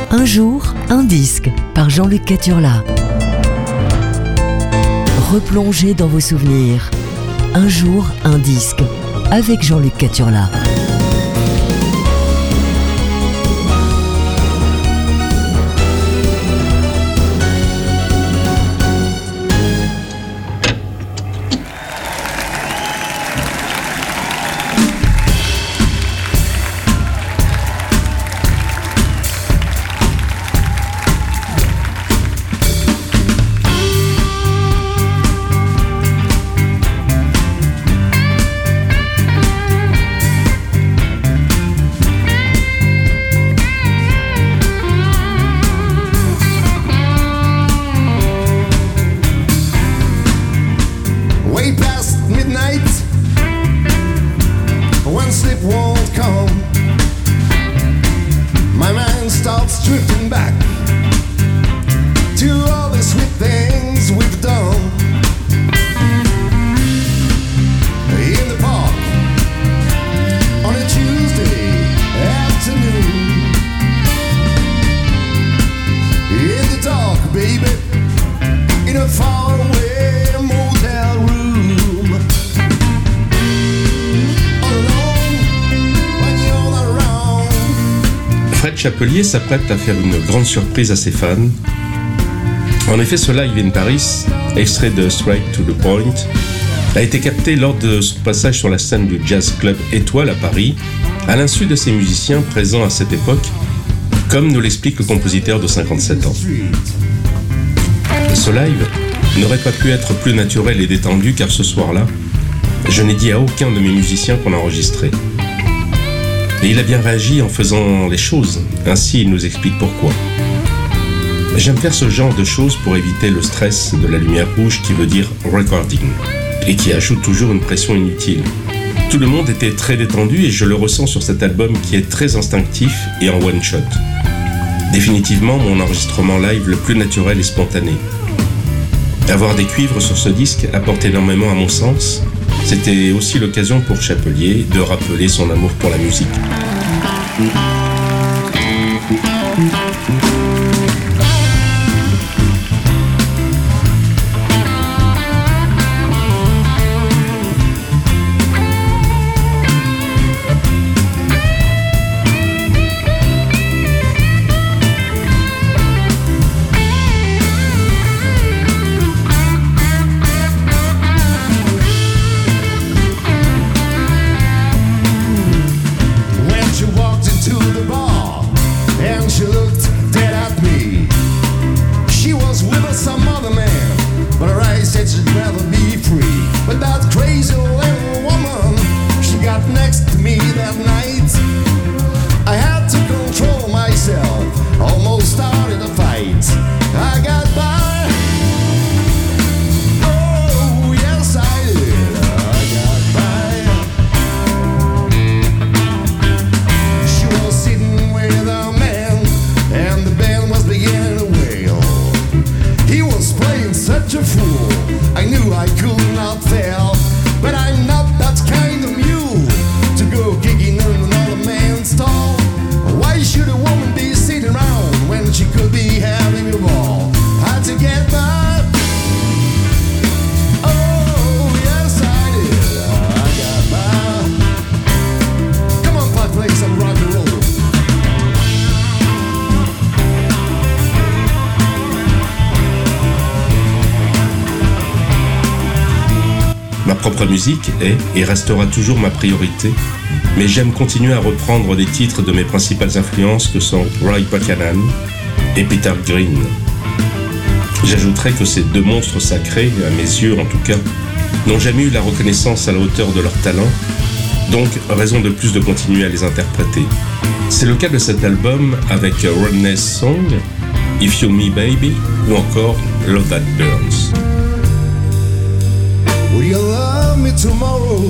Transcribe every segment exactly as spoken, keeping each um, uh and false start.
Un jour, un disque par Jean-Luc Caturla. Replongez dans vos souvenirs. Un jour, un disque avec Jean-Luc Caturla. Chapelier s'apprête à faire une grande surprise à ses fans. En effet, ce live in Paris, extrait de Straight to the Point, a été capté lors de son passage sur la scène du Jazz Club Étoile à Paris, à l'insu de ses musiciens présents à cette époque, comme nous l'explique le compositeur de cinquante-sept ans. Ce live n'aurait pas pu être plus naturel et détendu car ce soir-là, je n'ai dit à aucun de mes musiciens qu'on enregistrait. Et il a bien réagi en faisant les choses, ainsi il nous explique pourquoi. J'aime faire ce genre de choses pour éviter le stress de la lumière rouge qui veut dire recording, et qui ajoute toujours une pression inutile. Tout le monde était très détendu et je le ressens sur cet album qui est très instinctif et en one shot. Définitivement mon enregistrement live le plus naturel et spontané. Avoir des cuivres sur ce disque apporte énormément à mon sens. C'était aussi l'occasion pour Chapelier de rappeler son amour pour la musique. Propre musique est et restera toujours ma priorité, mais j'aime continuer à reprendre des titres de mes principales influences que sont Ray Buchanan et Peter Green. J'ajouterai que ces deux monstres sacrés, à mes yeux en tout cas, n'ont jamais eu la reconnaissance à la hauteur de leur talent, donc raison de plus de continuer à les interpréter. C'est le cas de cet album avec Rodney's Song, If You Me Baby ou encore Love That Burns. Will you love me tomorrow?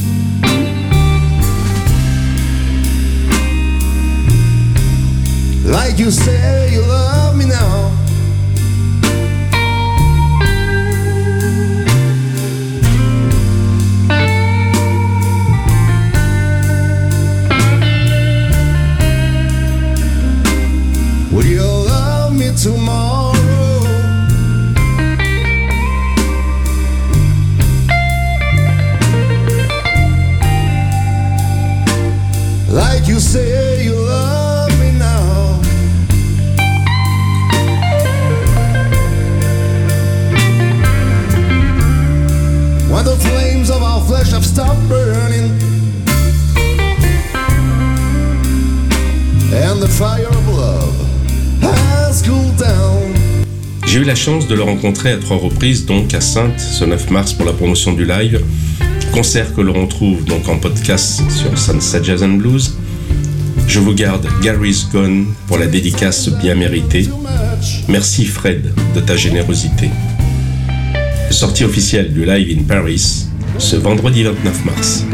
Like you say you love me now. Would you tomorrow. Like you say you love me now. When the flames of our flesh have stopped burning and the fire of love has cooled down. J'ai eu la chance de le rencontrer à trois reprises, donc à Saintes, ce neuf mars pour la promotion du live. Concert que l'on retrouve donc en podcast sur Sunset Jazz and Blues. Je vous garde Gary's Gone pour la dédicace bien méritée. Merci Fred de ta générosité. Sortie officielle du Live in Paris ce vendredi vingt-neuf mars.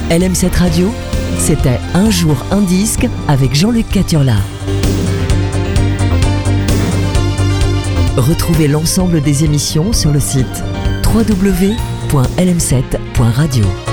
L M sept Radio, c'était Un jour un disque avec Jean-Luc Caturla. Retrouvez l'ensemble des émissions sur le site w w w point l m sept point radio.